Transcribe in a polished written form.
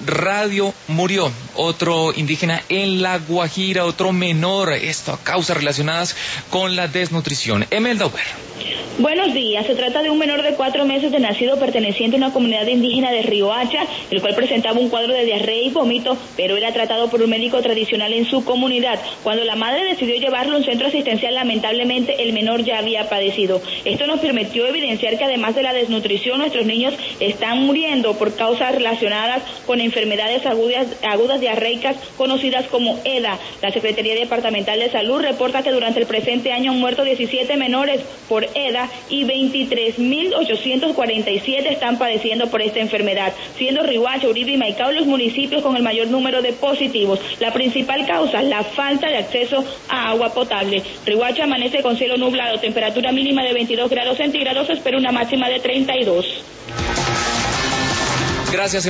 Radio murió, otro indígena en La Guajira, otro menor, esto a causas relacionadas con la desnutrición. Emelda Uber. Buenos días, se trata de un menor de 4 meses de nacido perteneciente a una comunidad indígena de Riohacha, el cual presentaba un cuadro de diarrea y vómito, pero era tratado por un médico tradicional en su comunidad. Cuando la madre decidió llevarlo a un centro asistencial, lamentablemente el menor ya había padecido. Esto nos permitió evidenciar que además de la desnutrición, nuestros niños están muriendo por causas relacionadas con enfermedades agudas diarreicas conocidas como EDA. La Secretaría Departamental de Salud reporta que durante el presente año han muerto 17 menores por EDA y 23.847 están padeciendo por esta enfermedad, siendo Riohacha, Uribe y Maicao los municipios con el mayor número de positivos. La principal causa, la falta de acceso a agua potable. Riohacha amanece con cielo nublado, temperatura mínima de 22 grados centígrados, espera una máxima de 32. Gracias.